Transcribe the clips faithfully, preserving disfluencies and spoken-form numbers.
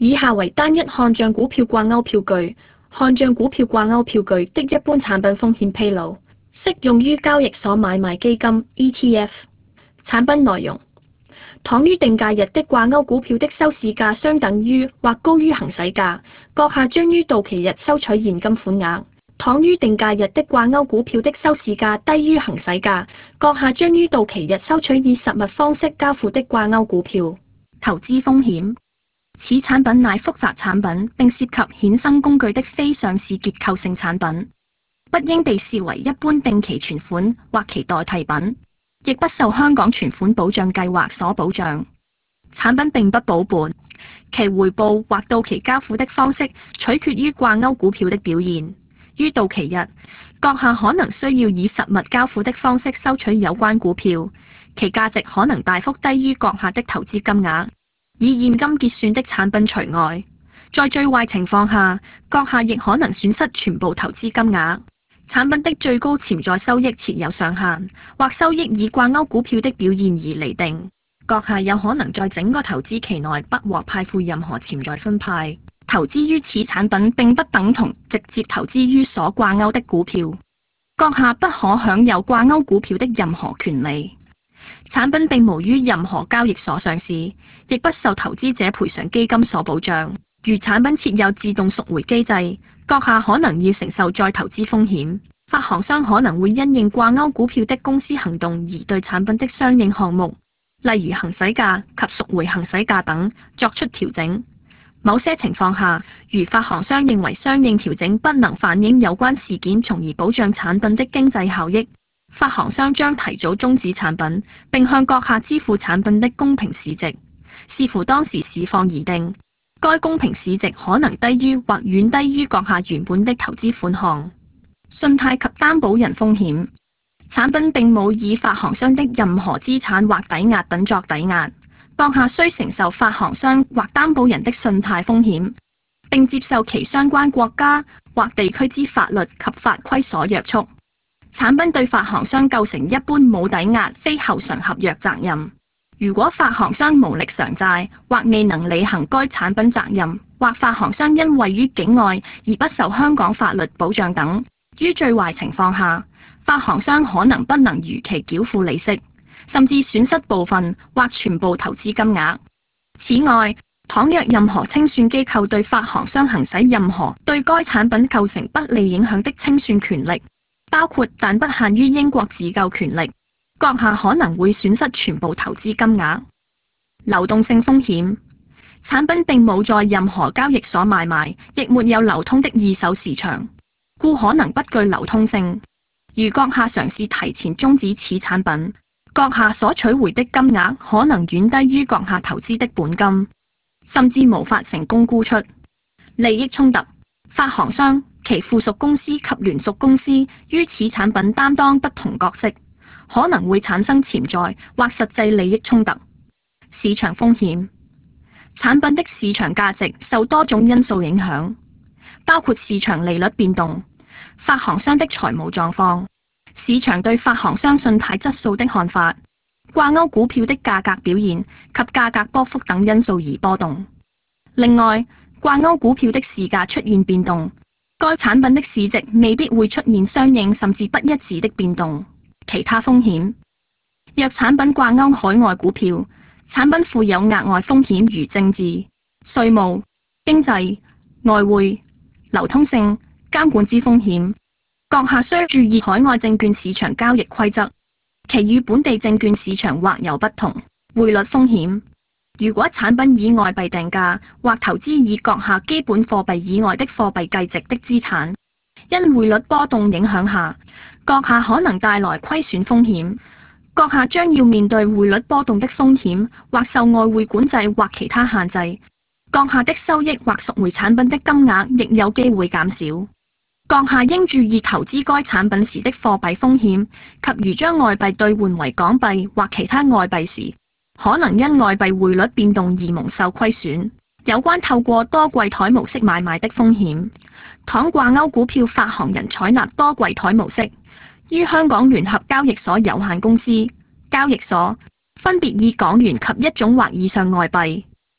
以下為單一看漲股票掛鈎票據。看漲股票掛鈎票據的一般產品風險披露，適用於交易所買賣基金 E T F。產品內容：倘於定價日的掛鈎股票的收市價相等於或高於行使價，閣下將於到期日收取現金款額；倘於定價日的掛鈎股票的收市價低於行使價，閣下將於到期日收取以實物方式交付的掛鈎股票。投資風險：此產品乃複雜產品，並涉及衍生工具的非上市結構性產品，不應被視為一般定期存款或其代替品，亦不受香港存款保障計劃所保障。產品並不保本，其回報或到期交付的方式取決於掛鈎股票的表現。於到期日，閣下可能需要以實物交付的方式收取有關股票，其價值可能大幅低於閣下的投資金額。以現金結算的產品除外，在最壞情況下，閣下亦可能損失全部投資金額。產品的最高潛在收益設有上限，或收益以掛鈎股票的表現而釐定。閣下有可能在整個投資期內不獲派付任何潛在分派。投資於此產品並不等同直接投資於所掛鈎的股票。閣下不可享有掛鈎股票的任何權利。產品並無於任何交易所上市，亦不受投資者賠償基金所保障。如產品設有自動贖回機制，閣下可能要承受再投資風險。發行商可能會因應掛鈎股票的公司行動而對產品的相應項目，例如行使價及贖回行使價等作出調整。某些情況下，如發行商認為相應調整不能反映有關事件，從而保障產品的經濟效益，發行商將提早終止產品，並向閣下支付產品的公平市值，視乎當時市況而定。該公平市值可能低於或遠低於閣下原本的投資款項。信貸及擔保人風險：產品並冇以發行商的任何資產或抵押品作抵押，閣下需承受發行商或擔保人的信貸風險，並接受其相關國家或地區之法律及法規所約束。產品對發行商構成一般冇抵押非後償合約責任。如果發行商無力償債或未能履行該產品責任，或發行商因位於境外而不受香港法律保障等，於最壞情況下，發行商可能不能如期繳付利息，甚至損失部分或全部投資金額。此外，倘若任何清算機構對發行商行使任何對該產品構成不利影響的清算權力，包括但不限於英國自救權力，閣下可能會損失全部投資金額。流動性風險：產品並冇在任何交易所買賣，亦沒有流通的二手市場，故可能不具流通性。如閣下嘗試提前終止此產品，閣下所取回的金額可能遠低於閣下投資的本金，甚至無法成功沽出。利益衝突：發行商、其附屬公司及聯屬公司於此產品擔當不同角色，可能會產生潛在或實際利益衝突。市場風險：產品的市場價值受多種因素影響，包括市場利率變動、發行商的財務狀況、市場對發行商信貸質素的看法、掛鈎股票的價格表現及價格波幅等因素而波動。另外，掛鈎股票的市價出現變動，該產品的市值未必會出現相應甚至不一致的變動。其他風險：若產品掛鈎海外股票，產品附有額外風險如政治、稅務、經濟、外匯、流通性、監管之風險。閣下需注意海外證券市場交易規則，其與本地證券市場或有不同。匯率風險：如果產品以外幣定價或投資以閣下基本貨幣以外的貨幣計值的資產，因匯率波動影響下，閣下可能帶來虧損風險。閣下將要面對匯率波動的風險，或受外匯管制或其他限制。閣下的收益或贖回產品的金額亦有機會減少。閣下應注意投資該產品時的貨幣風險，及如將外幣兌換為港幣或其他外幣時，可能因外幣匯率變動而蒙受虧損。有關透過多櫃台模式買賣的風險：倘掛鈎股票發行人採納多櫃台模式，於香港聯合交易所有限公司交易所分別以港元及一種或以上外幣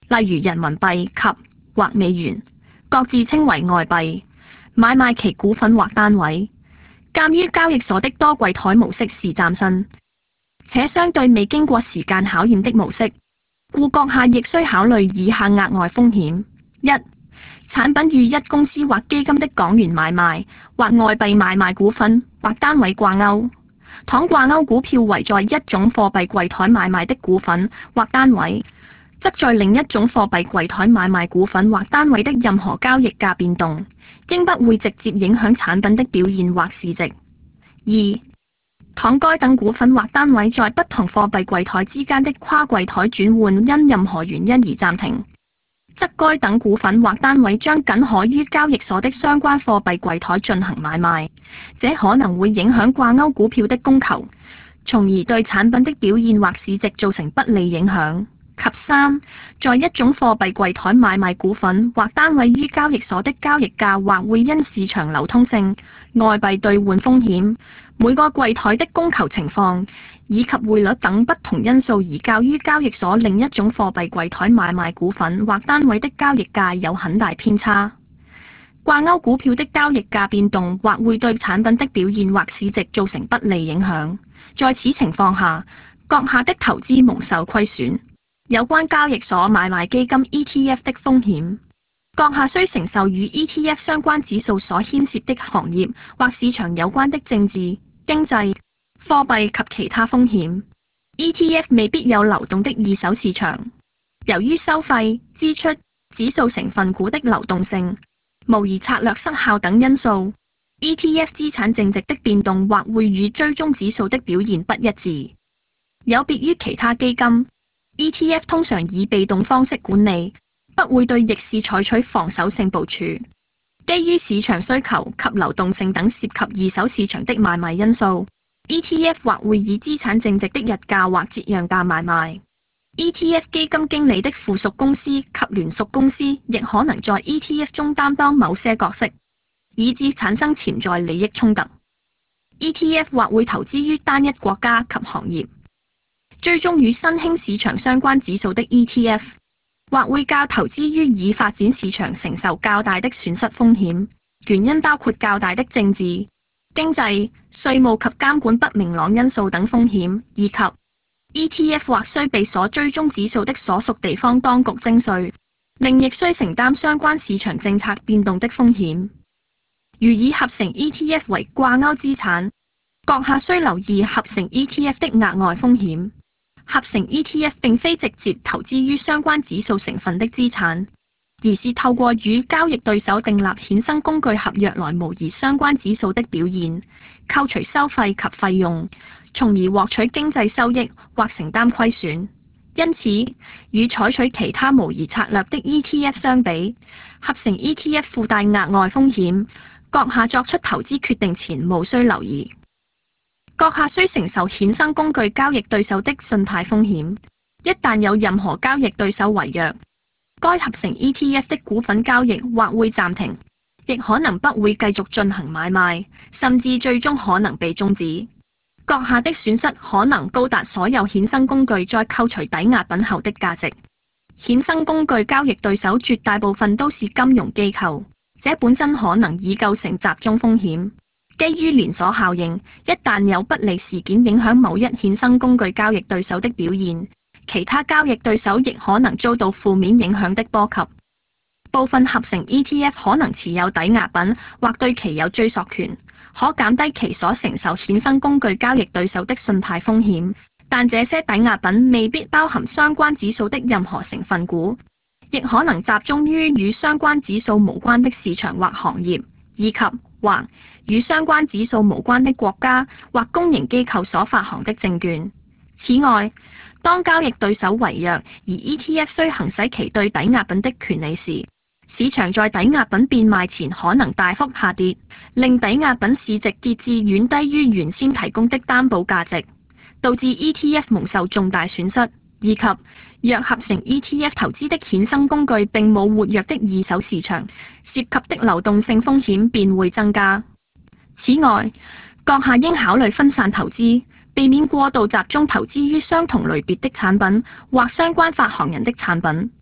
例如人民幣及或美元，各自稱為外幣，買賣其股份或單位。鑒於交易所的多櫃台模式是嶄新且相對未經過時間考驗的模式，故閣下亦需考慮以下額外風險：一、產品與一公司或基金的港元買賣或外幣買賣股份或單位掛鈎，倘掛鈎股票為在一種貨幣櫃台買賣的股份或單位，則在另一種貨幣櫃台買賣股份或單位的任何交易價變動，應不會直接影響產品的表現或市值。二、倘該等股份或單位在不同貨幣櫃台之間的跨櫃台轉換因任何原因而暫停，則該等股份或單位將僅可於交易所的相關貨幣櫃台進行買賣，這可能會影響掛鈎股票的供求，從而對產品的表現或市值造成不利影響。及三，在一種貨幣櫃台買賣股份或單位於交易所的交易價或會因市場流通性、外幣兌換風險、每個櫃台的供求情況以及匯率等不同因素而較於交易所另一種貨幣櫃台買賣股份或單位的交易價有很大偏差。掛鈎股票的交易價變動或會對產品的表現或市值造成不利影響。在此情況下，閣下的投資蒙受虧損。有關交易所買賣基金 E T F 的風險，閣下需承受與 E T F 相關指數所牽涉的行業或市場有關的政治、經濟、貨幣及其他風險。E T F 未必有流動的二手市場，由於收費、支出、指數成分股的流動性、模擬策略失效等因素 ，E T F 資產淨值的變動或會與追蹤指數的表現不一致。有別於其他基金，E T F 通常以被動方式管理，不會對逆市採取防守性部署。基於市場需求及流動性等涉及二手市場的買賣因素 ，E T F 或會以資產淨值的日價或折讓價買賣。E T F 基金經理的附屬公司及聯屬公司亦可能在 E T F 中擔當某些角色，以致產生潛在利益衝突。E T F 或會投資於單一國家及行業。追蹤與新興市場相關指數的 E T F， 或會較投資於已發展市場承受較大的損失風險，原因包括較大的政治、經濟、稅務及監管不明朗因素等風險，以及 E T F 或須被所追蹤指數的所屬地方當局徵稅，另亦須承擔相關市場政策變動的風險。如以合成 E T F 為掛鈎資產，閣下須留意合成 E T F 的額外風險。合成 E T F 並非直接投資於相關指數成分的資產，而是透過與交易對手訂立衍生工具合約來模擬相關指數的表現，扣除收費及費用，從而獲取經濟收益或承擔虧損。因此，與採取其他模擬策略的 E T F 相比，合成 E T F 附帶額外風險，閣下作出投資決定前務須留意。閣下需承受衍生工具交易對手的信貸風險，一旦有任何交易對手違約，該合成 E T F 的股份交易或會暫停，亦可能不會繼續進行買賣，甚至最終可能被終止。閣下的損失可能高達所有衍生工具再扣除抵押品後的價值。衍生工具交易對手絕大部分都是金融機構，這本身可能已構成集中風險。基於連鎖效應，一旦有不利事件影響某一衍生工具交易對手的表現，其他交易對手亦可能遭到負面影響的波及。部分合成 E T F 可能持有抵押品或對其有追溯權，可減低其所承受衍生工具交易對手的信貸風險，但這些抵押品未必包含相關指數的任何成分股，亦可能集中於與相關指數無關的市場或行業，以及或與相關指數無關的國家或公營機構所發行的證券。此外，當交易對手違約而 E T F 需行使其對抵押品的權利時，市場在抵押品變賣前可能大幅下跌，令抵押品市值跌至遠低於原先提供的擔保價值，導致 E T F 蒙受重大損失。以及若合成 E T F 投資的衍生工具並冇活躍的二手市場，涉及的流動性風險便會增加。此外，閣下應考慮分散投資，避免過度集中投資於相同類別的產品或相關發行人的產品。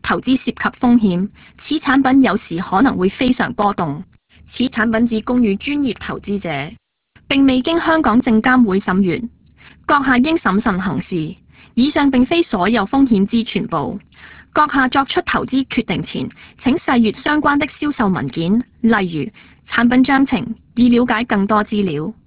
投資涉及風險，此產品有時可能會非常波動。此產品只供予專業投資者，並未經香港證監會審閱，閣下應審慎行事。以上並非所有風險之全部，閣下作出投資決定前，請細閱相關的銷售文件，例如產品章程，以了解更多資料。